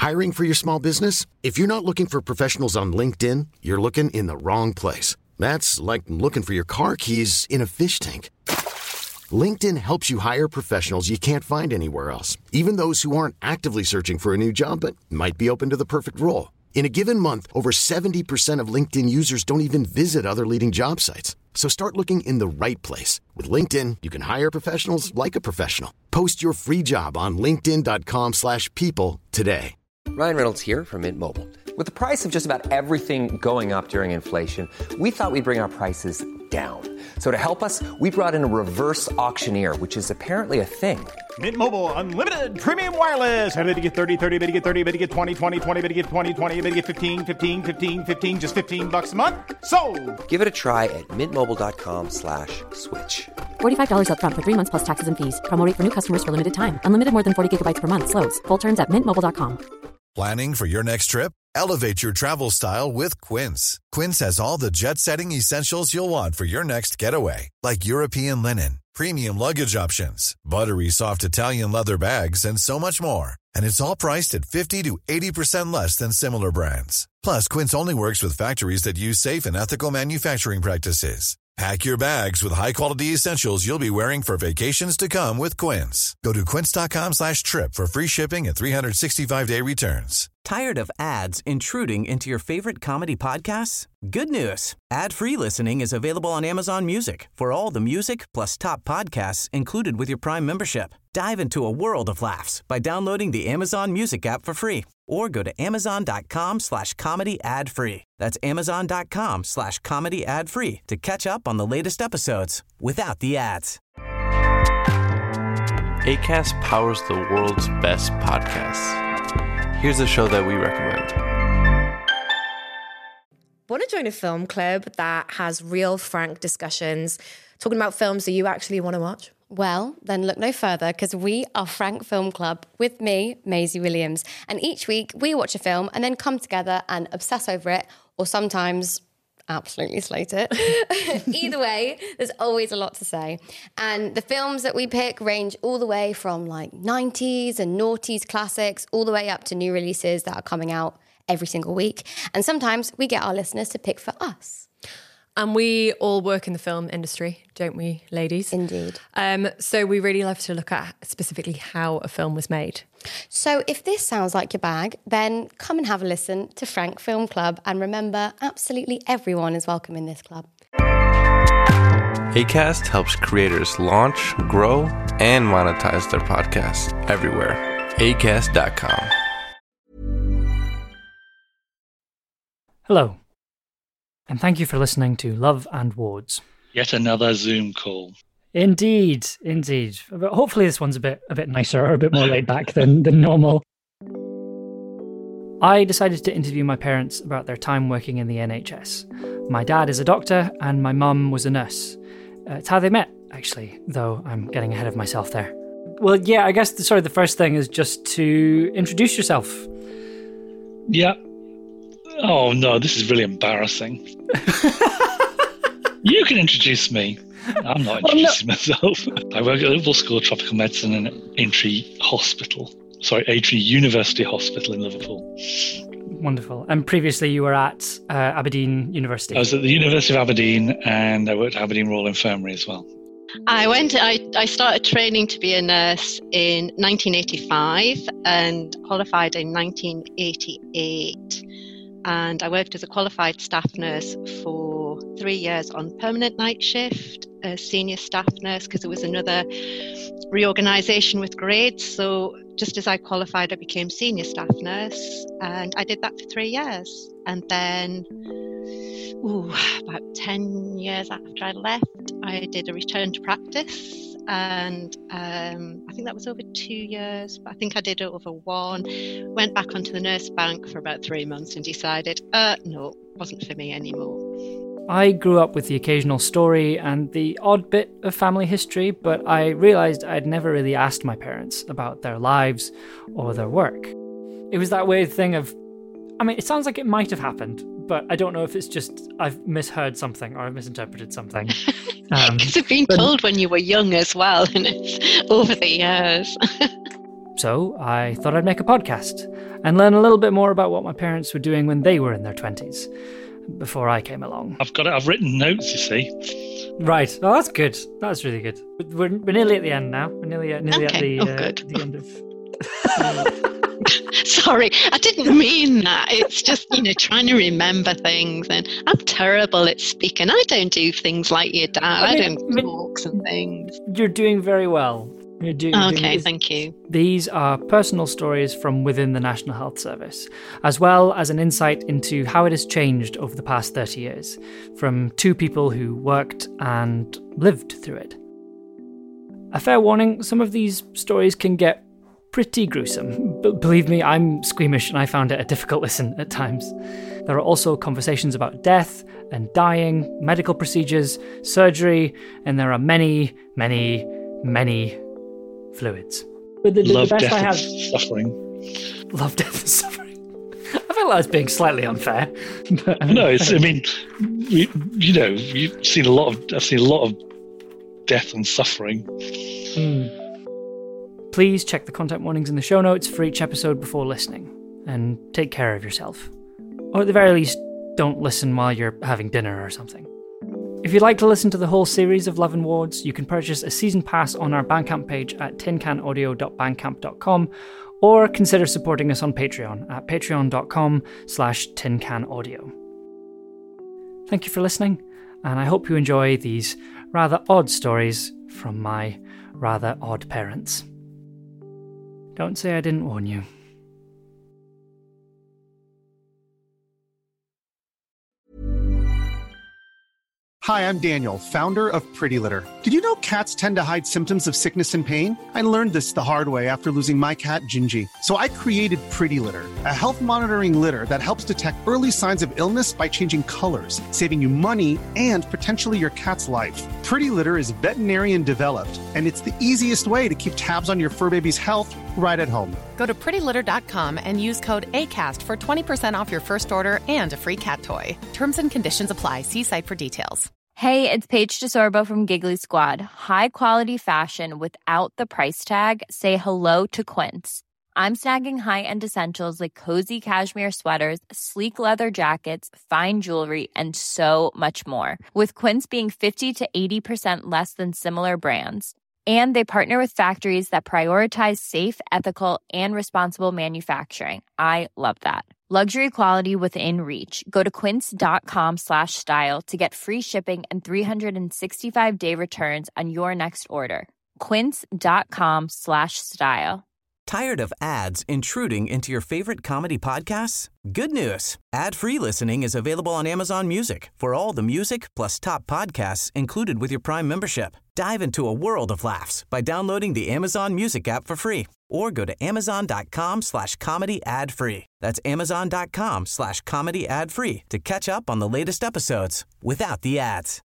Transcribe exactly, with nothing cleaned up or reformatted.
Hiring for your small business? If you're not looking for professionals on LinkedIn, you're looking in the wrong place. That's like looking for your car keys in a fish tank. LinkedIn helps you hire professionals you can't find anywhere else, even those who aren't actively searching for a new job but might be open to the perfect role. In a given month, over seventy percent of LinkedIn users don't even visit other leading job sites. So start looking in the right place. With LinkedIn, you can hire professionals like a professional. Post your free job on linkedin.com slash people today. Ryan Reynolds here from Mint Mobile. With the price of just about everything going up during inflation, we thought we'd bring our prices down. So to help us, we brought in a reverse auctioneer, which is apparently a thing. Mint Mobile Unlimited Premium Wireless. How to get thirty, thirty, how to get thirty, how to get twenty, twenty, twenty, how to get twenty, twenty, how to get fifteen, fifteen, fifteen, fifteen, just fifteen bucks a month? Sold! Give it a try at mintmobile.com slash switch. forty-five dollars up front for three months plus taxes and fees. Promo rate for new customers for limited time. Unlimited more than forty gigabytes per month. Slows full terms at mint mobile dot com. Planning for your next trip? Elevate your travel style with Quince. Quince has all the jet-setting essentials you'll want for your next getaway, like European linen, premium luggage options, buttery soft Italian leather bags, and so much more. And it's all priced at fifty to eighty percent less than similar brands. Plus, Quince only works with factories that use safe and ethical manufacturing practices. Pack your bags with high-quality essentials you'll be wearing for vacations to come with Quince. Go to quince.com slash trip for free shipping and three sixty-five day returns. Tired of ads intruding into your favorite comedy podcasts? Good news. Ad-free listening is available on Amazon Music for all the music plus top podcasts included with your Prime membership. Dive into a world of laughs by downloading the Amazon Music app for free or go to amazon.com slash comedy ad free. That's amazon.com slash comedy ad free to catch up on the latest episodes without the ads. Acast powers the world's best podcasts. Here's a show that we recommend. Want to join a film club that has real, frank discussions, talking about films that you actually want to watch? Well, then look no further, because we are Frank Film Club with me, Maisie Williams. And each week we watch a film and then come together and obsess over it, or sometimes absolutely slate it. Either way, there's always a lot to say. And the films that we pick range all the way from like nineties and noughties classics, all the way up to new releases that are coming out every single week. And sometimes we get our listeners to pick for us. And we all work in the film industry, don't we, ladies? Indeed. Um, so we really love to look at specifically how a film was made. So if this sounds like your bag, then come and have a listen to Frank Film Club. And remember, absolutely everyone is welcome in this club. Acast helps creators launch, grow, and monetize their podcasts everywhere. acast dot com. Hello. And thank you for listening to Love and Wards. Yet another Zoom call. Indeed, indeed. But hopefully this one's a bit a bit nicer or a bit more laid back than, than normal. I decided to interview my parents about their time working in the N H S. My dad is a doctor and my mum was a nurse. Uh, it's how they met, actually, though I'm getting ahead of myself there. Well, yeah, I guess the, sorry, the first thing is just to introduce yourself. Yeah. Oh no, this is really embarrassing. You can introduce me. I'm not introducing oh, no. myself. I work at Liverpool School of Tropical Medicine in Aintree Hospital. Sorry, Aintree University Hospital in Liverpool. Wonderful. And previously you were at uh, Aberdeen University. I was at the University of Aberdeen and I worked at Aberdeen Royal Infirmary as well. I went. I, I started training to be a nurse in nineteen eighty-five and qualified in nineteen eighty-eight. And I worked as a qualified staff nurse for three years on permanent night shift, a senior staff nurse, because there was another reorganisation with grades. So just as I qualified, I became senior staff nurse, and I did that for three years. And then, ooh, about ten years after I left, I did a return to practice. And um, I think that was over two years, but I think I did it over one. Went back onto the nurse bank for about three months and decided, uh, no, it wasn't for me anymore. I grew up with the occasional story and the odd bit of family history, but I realised I'd never really asked my parents about their lives or their work. It was that weird thing of, I mean, it sounds like it might have happened, but I don't know if it's just I've misheard something or I've misinterpreted something. Um, because it's been but, told when you were young as well, and it's over the years. So I thought I'd make a podcast and learn a little bit more about what my parents were doing when they were in their twenties, before I came along. I've got it. I've written notes, you see. Right. Oh, that's good. That's really good. We're, we're nearly at the end now. We're nearly, nearly Okay. at the, Oh, uh, good. the end of... Sorry, I didn't mean that. It's just, you know, trying to remember things. And I'm terrible at speaking. I don't do things like your dad. I, I don't mean- talks and things. You're doing very well. You're do- you're doing Okay, this- thank you. These are personal stories from within the National Health Service, as well as an insight into how it has changed over the past thirty years, from two people who worked and lived through it. A fair warning, some of these stories can get pretty gruesome. But believe me, I'm squeamish and I found it a difficult listen at times. There are also conversations about death and dying, medical procedures, surgery, and there are many, many, many fluids. But the, the, Love, the best death, I have, and suffering. love, death, and suffering. I feel like I was being slightly unfair. But, um, No, it's. I mean, you, you know, you've seen a lot of. I've seen a lot of death and suffering. Hmm. Please check the content warnings in the show notes for each episode before listening, and take care of yourself. Or at the very least, don't listen while you're having dinner or something. If you'd like to listen to the whole series of Love and Wards, you can purchase a season pass on our Bandcamp page at tin can audio dot bandcamp dot com, or consider supporting us on Patreon at patreon dot com slash tin can audio. Thank you for listening, and I hope you enjoy these rather odd stories from my rather odd parents. Don't say I didn't warn you. Hi, I'm Daniel, founder of Pretty Litter. Did you know cats tend to hide symptoms of sickness and pain? I learned this the hard way after losing my cat, Gingy. So I created Pretty Litter, a health monitoring litter that helps detect early signs of illness by changing colors, saving you money and potentially your cat's life. Pretty Litter is veterinarian developed, and it's the easiest way to keep tabs on your fur baby's health right at home. Go to pretty litter dot com and use code ACAST for twenty percent off your first order and a free cat toy. Terms and conditions apply. See site for details. Hey, it's Paige DeSorbo from Giggly Squad. High quality fashion without the price tag. Say hello to Quince. I'm snagging high-end essentials like cozy cashmere sweaters, sleek leather jackets, fine jewelry, and so much more. With Quince being fifty to eighty percent less than similar brands. And they partner with factories that prioritize safe, ethical, and responsible manufacturing. I love that. Luxury quality within reach. Go to quince dot com slash style to get free shipping and three sixty-five day returns on your next order. quince dot com slash style. Tired of ads intruding into your favorite comedy podcasts? Good news. Ad-free listening is available on Amazon Music for all the music plus top podcasts included with your Prime membership. Dive into a world of laughs by downloading the Amazon Music app for free or go to amazon dot com slash comedy ad free. That's amazon dot com slash comedy ad free to catch up on the latest episodes without the ads.